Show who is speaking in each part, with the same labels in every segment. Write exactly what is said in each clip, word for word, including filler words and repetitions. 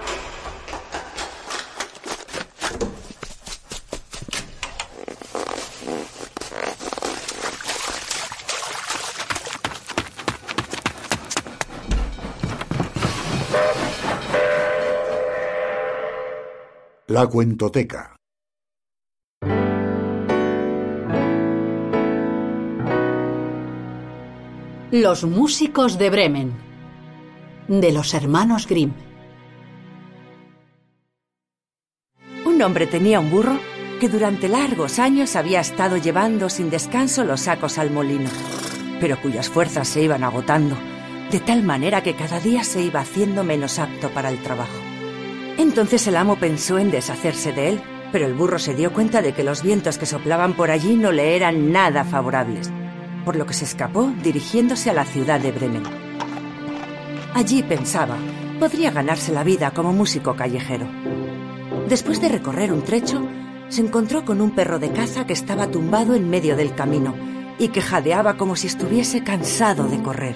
Speaker 1: La cuentoteca.
Speaker 2: Los músicos de Bremen, de los hermanos Grimm.
Speaker 3: Un hombre tenía un burro que durante largos años había estado llevando sin descanso los sacos al molino, pero cuyas fuerzas se iban agotando, de tal manera que cada día se iba haciendo menos apto para el trabajo. Entonces el amo pensó en deshacerse de él, pero el burro se dio cuenta de que los vientos que soplaban por allí no le eran nada favorables, por lo que se escapó dirigiéndose a la ciudad de Bremen. Allí pensaba, podría ganarse la vida como músico callejero. Después de recorrer un trecho, se encontró con un perro de caza que estaba tumbado en medio del camino y que jadeaba como si estuviese cansado de correr.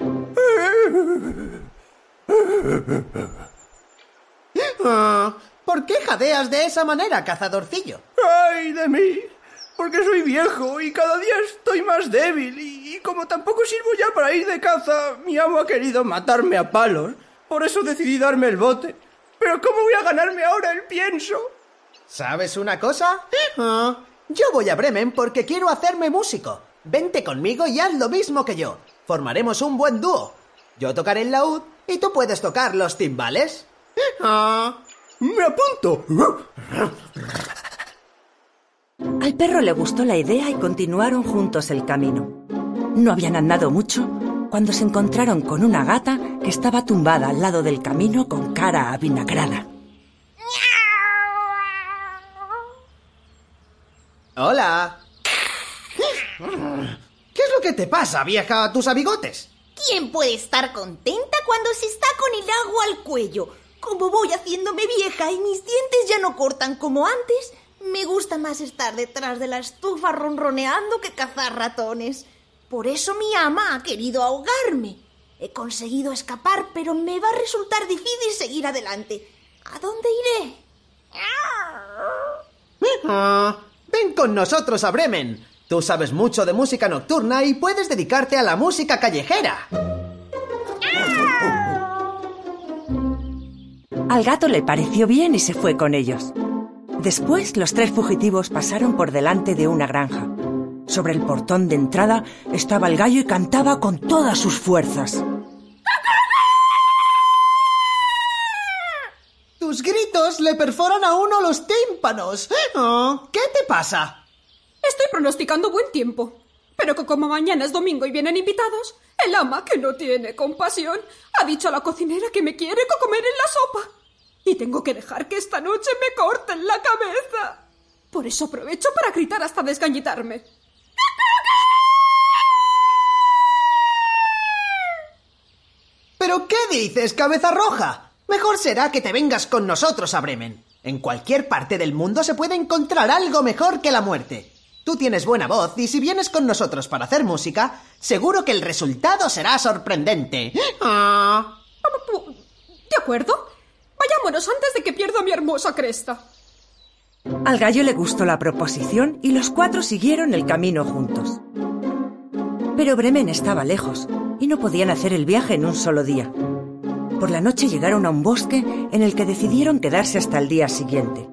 Speaker 4: Oh, ¿por qué jadeas de esa manera, cazadorcillo?
Speaker 5: ¡Ay de mí! Porque soy viejo y cada día estoy más débil y, y como tampoco sirvo ya para ir de caza, mi amo ha querido matarme a palos. Por eso decidí darme el bote. ¿Pero cómo voy a ganarme ahora el pienso?
Speaker 4: ¿Sabes una cosa? Oh, yo voy a Bremen porque quiero hacerme músico. Vente conmigo y haz lo mismo que yo. Formaremos un buen dúo. Yo tocaré el laúd y tú puedes tocar los timbales. Oh.
Speaker 5: ¡Me apunto!
Speaker 3: Al perro le gustó la idea y continuaron juntos el camino. No habían andado mucho cuando se encontraron con una gata que estaba tumbada al lado del camino con cara avinagrada.
Speaker 4: ¡Hola! ¿Qué es lo que te pasa, vieja, a tus amigotes?
Speaker 6: ¿Quién puede estar contenta cuando se está con el agua al cuello? Como voy haciéndome vieja y mis dientes ya no cortan como antes, me gusta más estar detrás de la estufa ronroneando que cazar ratones. Por eso mi ama ha querido ahogarme. He conseguido escapar, pero me va a resultar difícil seguir adelante. ¿A dónde iré?
Speaker 4: Oh, ven con nosotros a Bremen. Tú sabes mucho de música nocturna y puedes dedicarte a la música callejera.
Speaker 3: Al gato le pareció bien y se fue con ellos. Después, los tres fugitivos pasaron por delante de una granja. Sobre el portón de entrada estaba el gallo y cantaba con todas sus fuerzas.
Speaker 4: Tus gritos le perforan a uno los tímpanos. Oh, ¿qué te pasa?
Speaker 7: Estoy pronosticando buen tiempo, pero que como mañana es domingo y vienen invitados, el ama, que no tiene compasión, ha dicho a la cocinera que me quiere comer en la sopa. Y tengo que dejar que esta noche me corten la cabeza. Por eso aprovecho para gritar hasta desgañitarme.
Speaker 4: ¿Pero qué dices, cabeza roja? Mejor será que te vengas con nosotros a Bremen. En cualquier parte del mundo se puede encontrar algo mejor que la muerte. Tú tienes buena voz y si vienes con nosotros para hacer música, seguro que el resultado será sorprendente. Ah.
Speaker 7: ¿De acuerdo? Vayámonos antes de que pierda mi hermosa cresta.
Speaker 3: Al gallo le gustó la proposición y los cuatro siguieron el camino juntos. Pero Bremen estaba lejos y no podían hacer el viaje en un solo día. Por la noche llegaron a un bosque en el que decidieron quedarse hasta el día siguiente.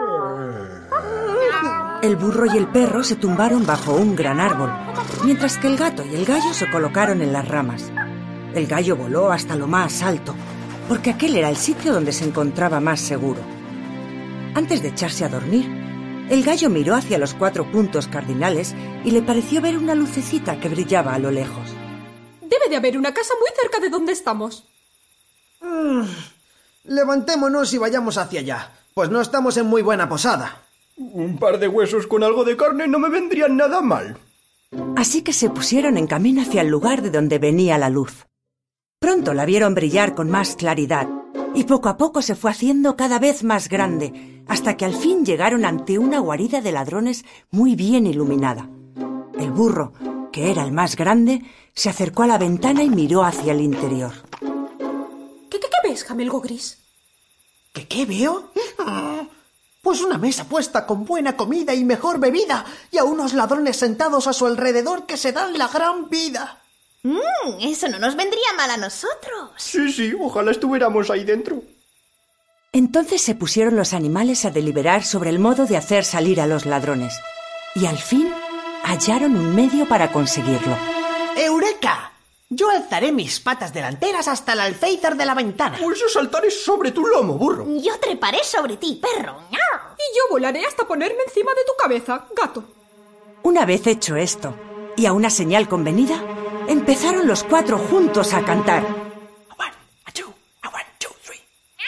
Speaker 3: El burro y el perro se tumbaron bajo un gran árbol, mientras que el gato y el gallo se colocaron en las ramas. El gallo voló hasta lo más alto, porque aquel era el sitio donde se encontraba más seguro. Antes de echarse a dormir, el gallo miró hacia los cuatro puntos cardinales y le pareció ver una lucecita que brillaba a lo lejos.
Speaker 7: Debe de haber una casa muy cerca de donde estamos.
Speaker 4: Mm, levantémonos y vayamos hacia allá, pues no estamos en muy buena posada.
Speaker 5: Un par de huesos con algo de carne no me vendrían nada mal.
Speaker 3: Así que se pusieron en camino hacia el lugar de donde venía la luz. Pronto la vieron brillar con más claridad y poco a poco se fue haciendo cada vez más grande, hasta que al fin llegaron ante una guarida de ladrones muy bien iluminada. El burro, que era el más grande, se acercó a la ventana y miró hacia el interior.
Speaker 7: ¿Qué, qué, qué ves, Jamelgo Gris?
Speaker 4: ¿Qué qué veo? Pues una mesa puesta con buena comida y mejor bebida, y a unos ladrones sentados a su alrededor que se dan la gran vida.
Speaker 6: Mmm, eso no nos vendría mal a nosotros.
Speaker 5: Sí, sí, ojalá estuviéramos ahí dentro.
Speaker 3: Entonces se pusieron los animales a deliberar sobre el modo de hacer salir a los ladrones. Y al fin hallaron un medio para conseguirlo.
Speaker 4: ¡Eureka! Yo alzaré mis patas delanteras hasta el alféizar de la ventana.
Speaker 5: Pues yo saltaré sobre tu lomo, burro.
Speaker 6: Yo treparé sobre ti, perro.
Speaker 7: Y yo volaré hasta ponerme encima de tu cabeza, gato.
Speaker 3: Una vez hecho esto, y a una señal convenida, empezaron los cuatro juntos a cantar.
Speaker 4: One, a two, a one, two, three.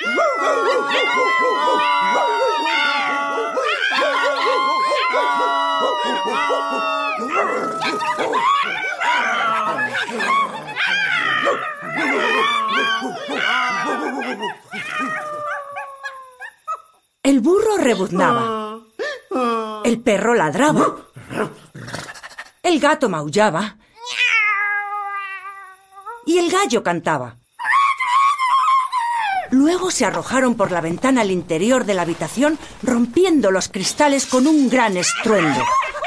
Speaker 3: El burro rebuznaba. El perro ladraba. El gato maullaba. Y el gallo cantaba. Luego se arrojaron por la ventana al interior de la habitación, rompiendo los cristales con un gran estruendo.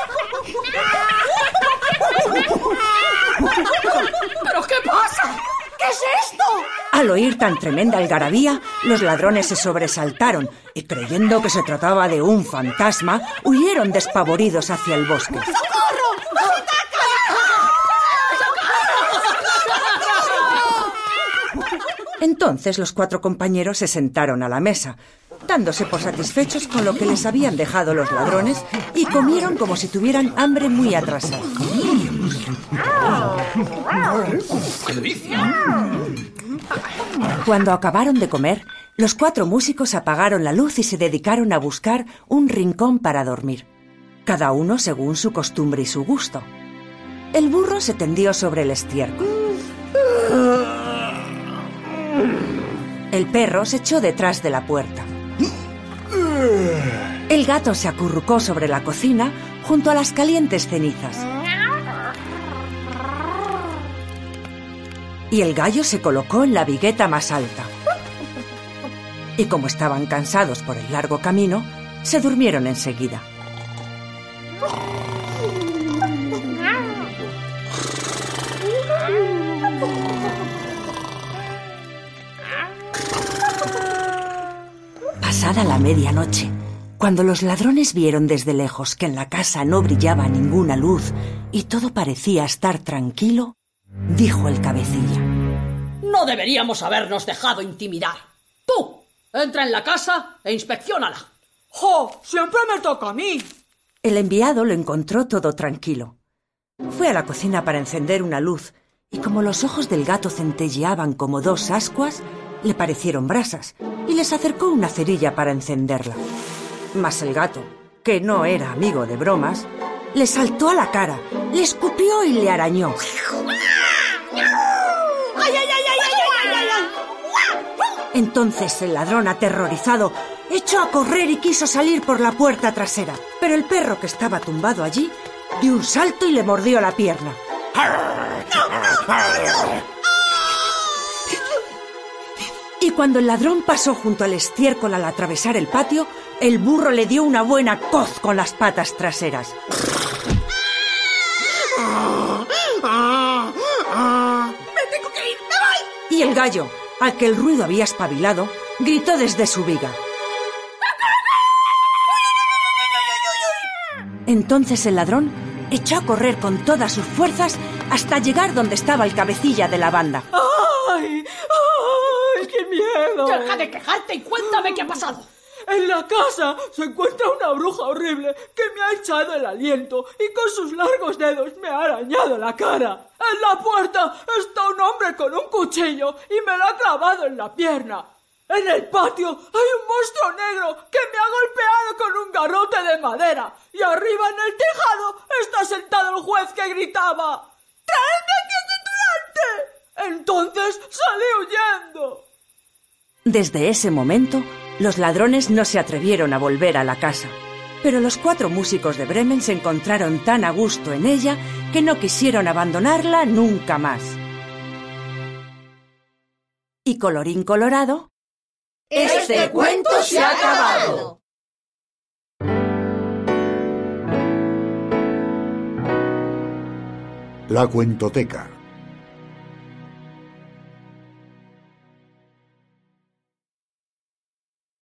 Speaker 7: ¿Pero qué pasa? ¿Qué es esto?
Speaker 3: Al oír tan tremenda algarabía, los ladrones se sobresaltaron y, creyendo que se trataba de un fantasma, huyeron despavoridos hacia el bosque. Entonces los cuatro compañeros se sentaron a la mesa, dándose por satisfechos con lo que les habían dejado los ladrones, y comieron como si tuvieran hambre muy atrasada.
Speaker 1: ¡Qué delicia!
Speaker 3: Cuando acabaron de comer, los cuatro músicos apagaron la luz y se dedicaron a buscar un rincón para dormir, cada uno según su costumbre y su gusto. El burro se tendió sobre el estiércol. El perro se echó detrás de la puerta. El gato se acurrucó sobre la cocina junto a las calientes cenizas. Y el gallo se colocó en la vigueta más alta. Y como estaban cansados por el largo camino, se durmieron enseguida. Pasada la medianoche, cuando los ladrones vieron desde lejos que en la casa no brillaba ninguna luz y todo parecía estar tranquilo, dijo el cabecilla:
Speaker 2: No deberíamos habernos dejado intimidar. Tú, entra en la casa e inspecciónala.
Speaker 7: ¡Jo! ¡Siempre me toca a mí!
Speaker 3: El enviado lo encontró todo tranquilo. Fue a la cocina para encender una luz y como los ojos del gato centelleaban como dos ascuas, le parecieron brasas y les acercó una cerilla para encenderla. Mas el gato, que no era amigo de bromas, le saltó a la cara, le escupió y le arañó. Entonces el ladrón, aterrorizado, echó a correr y quiso salir por la puerta trasera. Pero el perro, que estaba tumbado allí, dio un salto y le mordió la pierna. Y cuando el ladrón pasó junto al estiércol al atravesar el patio, el burro le dio una buena coz con las patas traseras.
Speaker 7: ¡Me tengo que ir! ¡Me voy!
Speaker 3: Y el gallo, al que el ruido había espabilado, gritó desde su viga. Entonces el ladrón echó a correr con todas sus fuerzas hasta llegar donde estaba el cabecilla de la banda.
Speaker 7: ¡Ay! ¡Ay! ¡Qué miedo!
Speaker 2: Deja de quejarte y cuéntame qué ha pasado.
Speaker 7: En la casa se encuentra una bruja horrible que me ha echado el aliento y con sus largos dedos me ha arañado la cara. En la puerta está un hombre con un cuchillo y me lo ha clavado en la pierna. En el patio hay un monstruo negro que me ha golpeado con un garrote de madera. Y arriba en el tejado está sentado el juez que gritaba: ¡Traedme aquí a tu delante! Entonces salí huyendo.
Speaker 3: Desde ese momento, los ladrones no se atrevieron a volver a la casa. Pero los cuatro músicos de Bremen se encontraron tan a gusto en ella que no quisieron abandonarla nunca más. Y colorín colorado,
Speaker 8: Este cuento se ha acabado.
Speaker 9: La Cuentoteca.